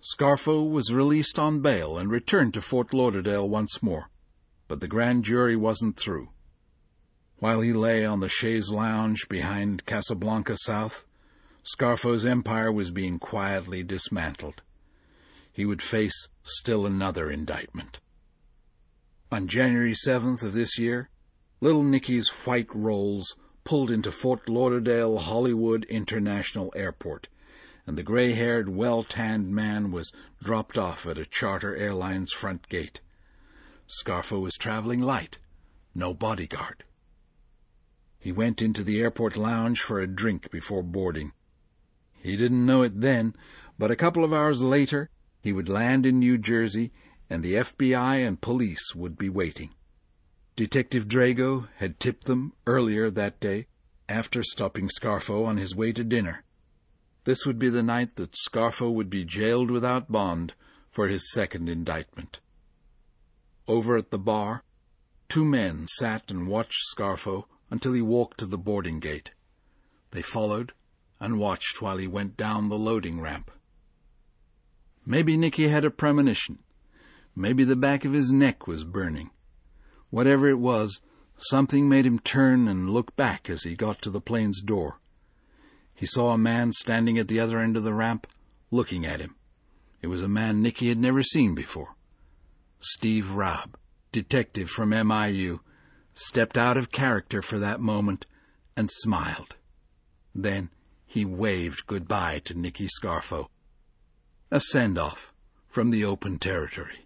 Scarfo was released on bail and returned to Fort Lauderdale once more, but the grand jury wasn't through. While he lay on the chaise lounge behind Casablanca South, Scarfo's empire was being quietly dismantled. He would face still another indictment. On January 7th of this year, Little Nicky's white Rolls pulled into Fort Lauderdale Hollywood International Airport, and the gray-haired, well-tanned man was dropped off at a charter airline's front gate. Scarfo was traveling light, no bodyguard. He went into the airport lounge for a drink before boarding. He didn't know it then, but a couple of hours later he would land in New Jersey, and the FBI and police would be waiting. Detective Drago had tipped them earlier that day, after stopping Scarfo on his way to dinner. This would be the night that Scarfo would be jailed without bond for his second indictment. Over at the bar, two men sat and watched Scarfo until he walked to the boarding gate. They followed and watched while he went down the loading ramp. Maybe Nicky had a premonition. Maybe the back of his neck was burning. Whatever it was, something made him turn and look back as he got to the plane's door. He saw a man standing at the other end of the ramp, looking at him. It was a man Nicky had never seen before. Steve Raab, detective from MIU, stepped out of character for that moment and smiled. Then he waved goodbye to Nicky Scarfo. A send-off from the open territory.